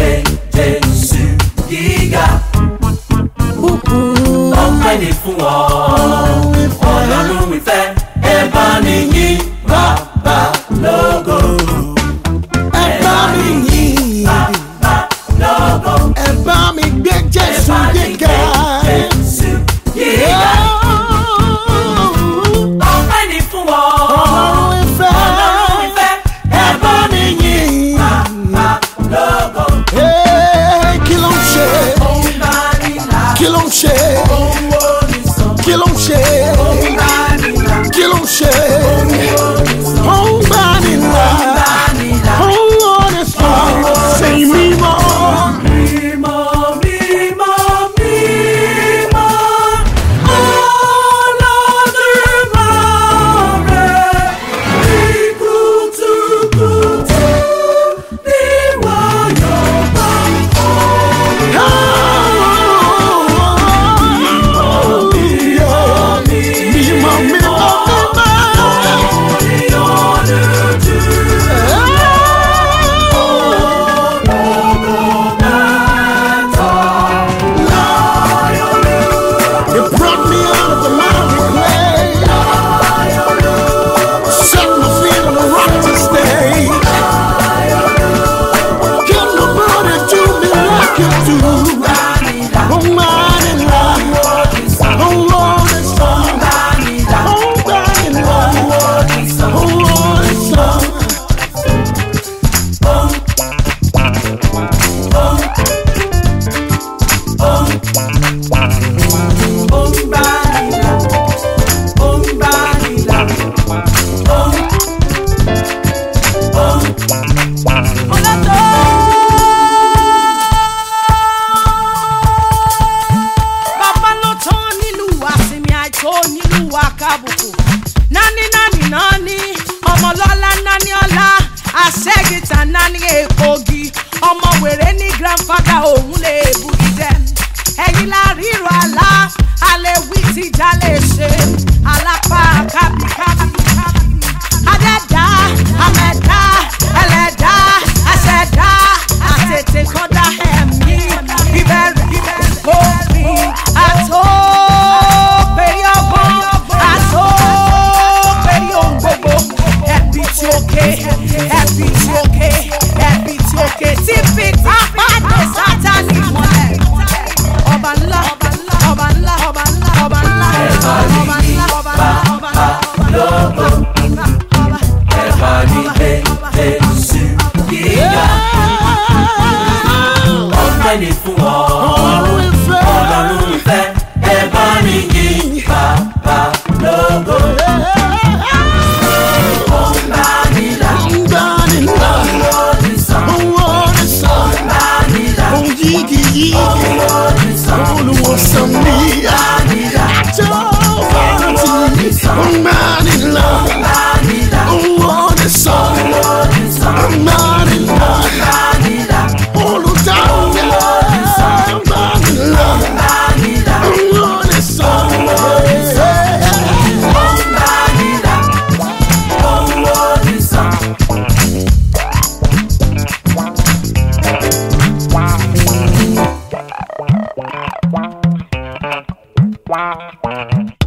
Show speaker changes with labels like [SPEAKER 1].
[SPEAKER 1] Jésù gíga. Ọpẹ́ ni fún ọ, Ọlọ́run ìfẹ́, ẹ bá mi yìn Bàbá lógo.
[SPEAKER 2] Ẹ bá mi yìn
[SPEAKER 1] Bàbá lógo.
[SPEAKER 2] ẹ bá mi gbé Jésù gíga.
[SPEAKER 1] Jésù gíga. Ọpẹ́ ni fún ọ,
[SPEAKER 2] Ọlọ́run ìfẹ́,
[SPEAKER 1] Ọlọ́run ìfẹ́,
[SPEAKER 2] ẹ bá mi yìn.
[SPEAKER 1] Bàbá lógo.
[SPEAKER 2] Kí ló ń ṣe?
[SPEAKER 1] Òun bá ní là,
[SPEAKER 2] Kí ló ń ṣe?
[SPEAKER 1] òun wo ni sàn.
[SPEAKER 2] Kí ló ń ṣe?
[SPEAKER 1] Òun bá ní là,
[SPEAKER 2] Kí ló ń ṣe?
[SPEAKER 1] òun wo ni sàn.
[SPEAKER 2] Ó ń bá ní là,
[SPEAKER 1] Bá ní là.
[SPEAKER 2] ó ń wọ́n ní sàn. Ṣé mímọ́?
[SPEAKER 1] Mímọ́, mímọ́, mímọ́, Olódùmarè, ní kùtùkùtù níwọ yóò bá
[SPEAKER 2] Mímọ́, mímọ́,
[SPEAKER 1] orin olùdú.
[SPEAKER 2] It brought me out of the miry clay, set my feet on the rock to stay. Can nobody do me like you do? Oh, mighty love, oh, Lord, it's love, oh, mighty love, oh, Lord, it's love.
[SPEAKER 3] Bàbá ló tán nílùú àsìmí àìtó nílùú àkàbùkù. Nání ọmọ lọ́lá nání ọlá àṣẹ́gìtà nání èkógi. Ọmọ wèrè ní grandfather òun lè bugi jẹ. Ẹ̀yin la ríro àlá alẹ́ wí tí ìjà lè ṣe. Alápá kábíkábí. Adẹ́dá, àmẹ̀dá, ẹlẹ́dá, àṣẹ̀dá, àtètè kọ́dá ẹ̀mí. Ìbẹ̀rẹ̀ òfin àtòpẹ̀rí ọgbọ́n, àtòpẹ̀rí ohun gbogbo. Ẹ̀bí tí ó ké, ẹ̀bí tí ó ké, ẹ̀bí tí ó ké. Tí fi pápá dé Sátánì mọ́lẹ̀. Ọba ńlá, ọba ńlá, ọba ńlá, ọba ńlá, ọba ńlá, ọba ńlá, ọba ńlá.
[SPEAKER 1] Lógo, ẹ bá mi gbé Jésù gíga. Ọpẹ́ ni fún ọ, Ọlọ́run ìfẹ́, ẹ bá mi yìn Bàbá lógo. Òun bá mi là, òun wo ni sàn. Òun bá mi là, òun wo ni sàn.
[SPEAKER 2] Olùwòsàn mi, àjọ fàájì, ọmọdé lọ, ọmọdé sọ, ọmọdé lọ, olùdáwọ̀, ọmọdé lọ, ọmọdé sọ.
[SPEAKER 4] Wow.